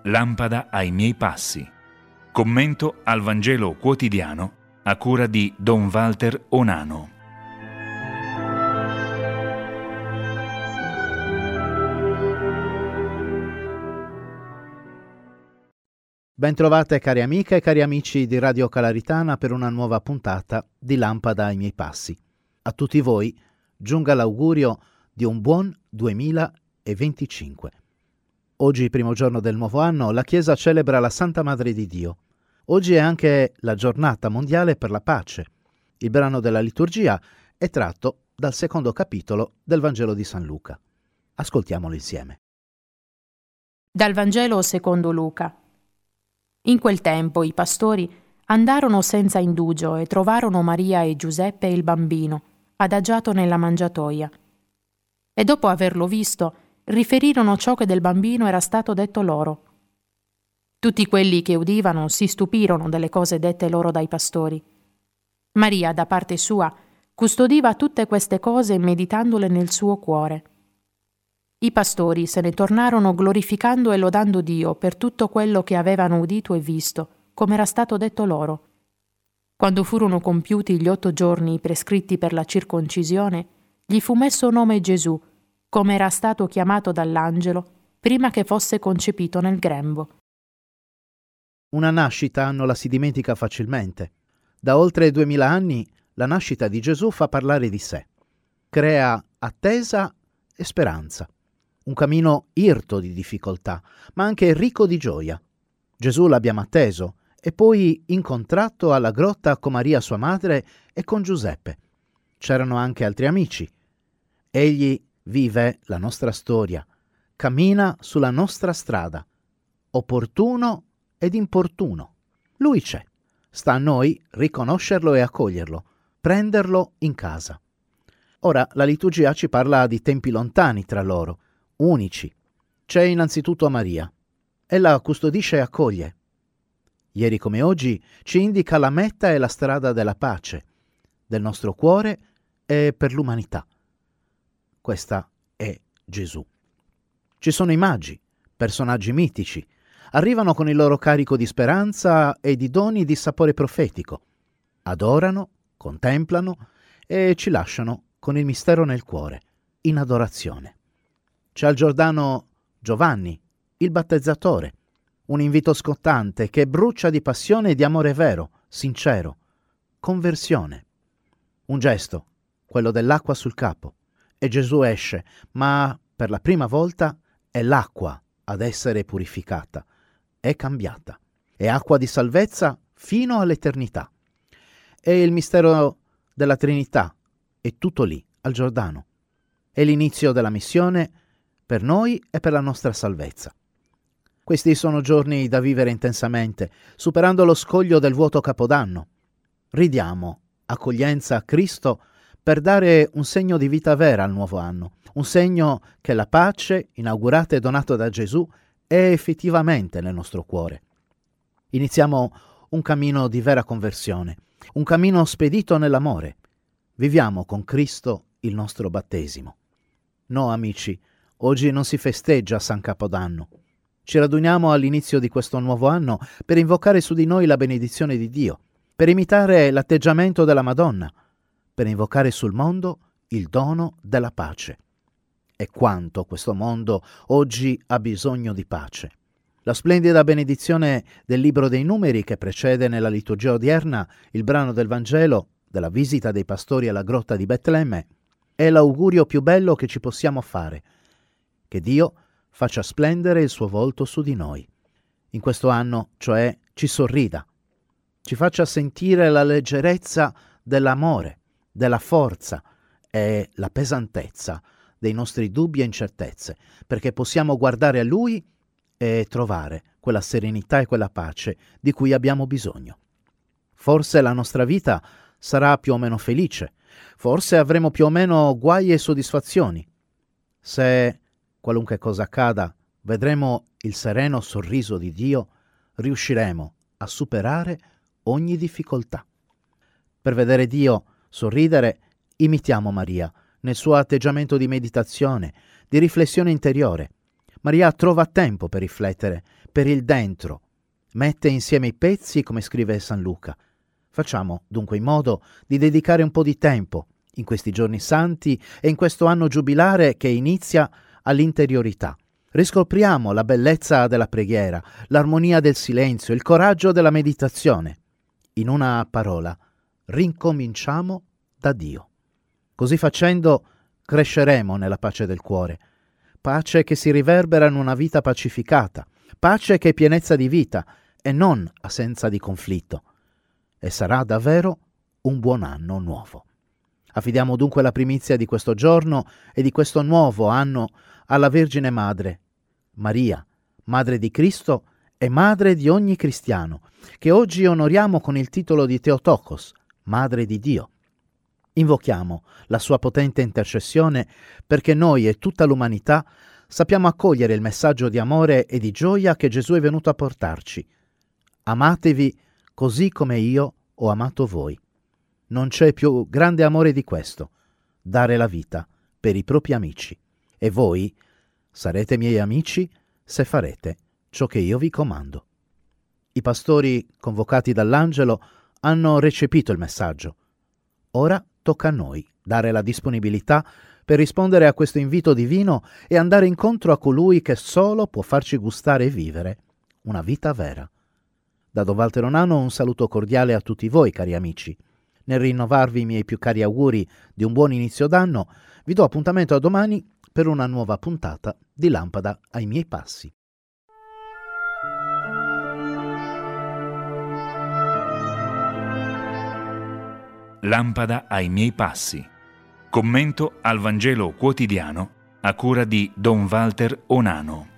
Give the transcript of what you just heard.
lampada ai miei passi. Commento al Vangelo quotidiano a cura di Don Walter Onano. Bentrovate cari amiche e cari amici di Radio Calaritana per una nuova puntata di Lampada ai miei passi. A tutti voi giunga l'augurio di un buon 2025. Oggi, primo giorno del nuovo anno, la Chiesa celebra la Santa Madre di Dio. Oggi è anche la giornata mondiale per la pace. Il brano della liturgia è tratto dal secondo capitolo del Vangelo di San Luca. Ascoltiamolo insieme. Dal Vangelo secondo Luca. In quel tempo i pastori andarono senza indugio e trovarono Maria e Giuseppe e il bambino, adagiato nella mangiatoia. E dopo averlo visto, riferirono ciò che del bambino era stato detto loro. Tutti quelli che udivano si stupirono delle cose dette loro dai pastori. Maria, da parte sua, custodiva tutte queste cose meditandole nel suo cuore. I pastori se ne tornarono glorificando e lodando Dio per tutto quello che avevano udito e visto, come era stato detto loro. Quando furono compiuti gli 8 giorni prescritti per la circoncisione, gli fu messo nome Gesù, come era stato chiamato dall'angelo, prima che fosse concepito nel grembo. Una nascita non la si dimentica facilmente. Da oltre 2000 anni la nascita di Gesù fa parlare di sé. Crea attesa e speranza. Un cammino irto di difficoltà, ma anche ricco di gioia. Gesù l'abbiamo atteso e poi incontrato alla grotta con Maria sua madre e con Giuseppe. C'erano anche altri amici. Egli vive la nostra storia, cammina sulla nostra strada, opportuno ed importuno. Lui c'è. Sta a noi riconoscerlo e accoglierlo, prenderlo in casa. Ora la liturgia ci parla di tempi lontani tra loro, unici. C'è innanzitutto Maria. Ella custodisce e accoglie. Ieri come oggi ci indica la meta e la strada della pace, del nostro cuore e per l'umanità. Questa è Gesù. Ci sono i magi, personaggi mitici. Arrivano con il loro carico di speranza e di doni di sapore profetico. Adorano, contemplano e ci lasciano con il mistero nel cuore, in adorazione. C'è al Giordano Giovanni, il battezzatore, un invito scottante che brucia di passione e di amore vero, sincero. Conversione. Un gesto, quello dell'acqua sul capo. E Gesù esce, ma per la prima volta è l'acqua ad essere purificata. È cambiata. È acqua di salvezza fino all'eternità. È il mistero della Trinità. È tutto lì, al Giordano. È l'inizio della missione per noi e per la nostra salvezza. Questi sono giorni da vivere intensamente, superando lo scoglio del vuoto Capodanno. Ridiamo accoglienza a Cristo per dare un segno di vita vera al nuovo anno, un segno che la pace, inaugurata e donata da Gesù, è effettivamente nel nostro cuore. Iniziamo un cammino di vera conversione, un cammino spedito nell'amore. Viviamo con Cristo il nostro battesimo. No, amici, oggi non si festeggia San Capodanno. Ci raduniamo all'inizio di questo nuovo anno per invocare su di noi la benedizione di Dio, per imitare l'atteggiamento della Madonna, per invocare sul mondo il dono della pace. E quanto questo mondo oggi ha bisogno di pace. La splendida benedizione del Libro dei Numeri che precede nella liturgia odierna il brano del Vangelo della visita dei pastori alla grotta di Betlemme è l'augurio più bello che ci possiamo fare, che Dio faccia splendere il suo volto su di noi. In questo anno, cioè, ci sorrida, ci faccia sentire la leggerezza dell'amore, della forza e la pesantezza dei nostri dubbi e incertezze, perché possiamo guardare a Lui e trovare quella serenità e quella pace di cui abbiamo bisogno. Forse la nostra vita sarà più o meno felice, forse avremo più o meno guai e soddisfazioni. Se qualunque cosa accada, vedremo il sereno sorriso di Dio, riusciremo a superare ogni difficoltà. Per vedere Dio sorridere, imitiamo Maria nel suo atteggiamento di meditazione, di riflessione interiore. Maria trova tempo per riflettere, per il dentro. Mette insieme i pezzi, come scrive San Luca. Facciamo dunque in modo di dedicare un po' di tempo in questi giorni santi e in questo anno giubilare che inizia all'interiorità. Riscopriamo la bellezza della preghiera, l'armonia del silenzio, il coraggio della meditazione. In una parola, rincominciamo da Dio. Così facendo cresceremo nella pace del cuore, pace che si riverbera in una vita pacificata, pace che è pienezza di vita e non assenza di conflitto. E sarà davvero un buon anno nuovo. Affidiamo dunque la primizia di questo giorno e di questo nuovo anno alla Vergine Madre, Maria, Madre di Cristo e Madre di ogni cristiano, che oggi onoriamo con il titolo di Theotokos, Madre di Dio. Invochiamo la sua potente intercessione perché noi e tutta l'umanità sappiamo accogliere il messaggio di amore e di gioia che Gesù è venuto a portarci. Amatevi così come io ho amato voi. Non c'è più grande amore di questo, dare la vita per i propri amici. E voi sarete miei amici se farete ciò che io vi comando. I pastori, convocati dall'angelo, hanno recepito il messaggio. Ora tocca a noi dare la disponibilità per rispondere a questo invito divino e andare incontro a colui che solo può farci gustare e vivere una vita vera. Da Don Walter Onano un saluto cordiale a tutti voi, cari amici. Nel rinnovarvi i miei più cari auguri di un buon inizio d'anno, vi do appuntamento a domani per una nuova puntata di Lampada ai miei passi. Lampada ai miei passi. Commento al Vangelo quotidiano a cura di Don Walter Onano.